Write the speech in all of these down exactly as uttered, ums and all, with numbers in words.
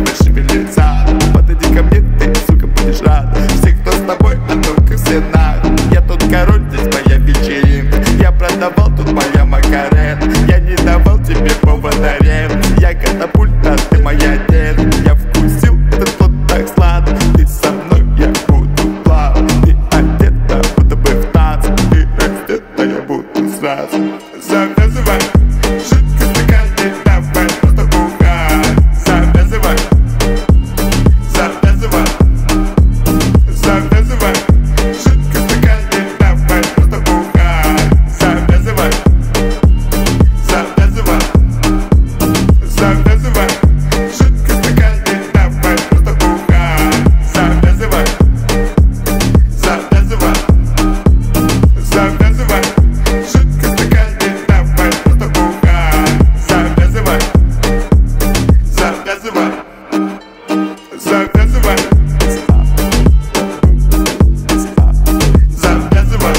шевелится. Подойди ко мне, ты, сука, будешь рад. Все, кто с тобой, а только все нахуй. Я тут король, здесь моя вечеринка. Я продавал, тут моя Макарена. Я не давал тебе повода ревности. Я катапульта, ты моя детка. Я вкусил этот плод так сладко. Ты со мной, я буду плавать. Ты одета, будто бы в танце. Ты раздета, я буду сразу. Завязывай жидкий стакан, ты давай просто угар. Завязывай, завязывай, завязывай жидкий стакан, ты давай просто угар. Завязывай, завязывай, завязывай жидкий стакан, ты давай просто угар. Завязывай, завязывай, завязывай жидкий стакан, ты давай просто угар. Завязывай, завязывай, завязывай, завязывай,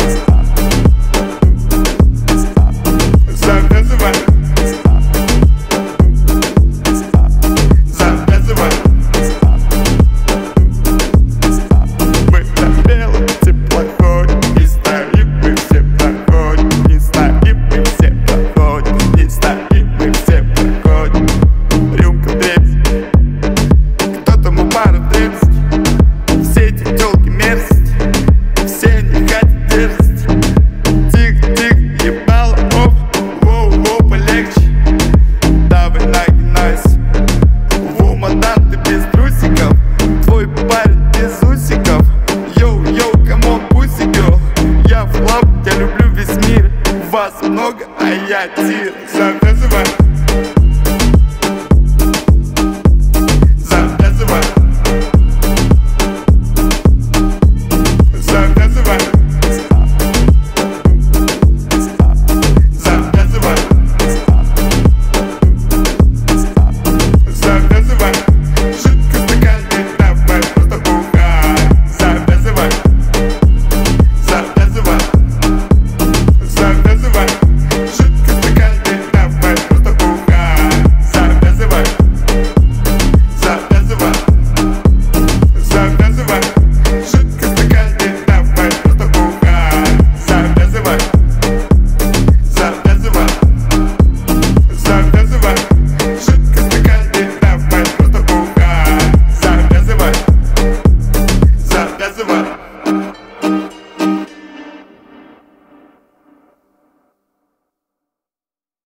завязывай, завязывай. Мы на белом теплоходе, не стоим, мы все проходим. Не стоим, мы все проходим. Не стоим, мы все проходим. Рюмка в дребезги, кто там у бара в дребезги? Все эти тёлки мерзости, все они хотят дерзости. Тихо, тихо, ебало, оп, воу, воу, полегче. Давай нагинайся, воу, мадам, ты без трусиков. Твой парень без усиков. Йоу, йоу, камон, пусть girl. Я флап, я люблю весь мир. Вас много, а я тир.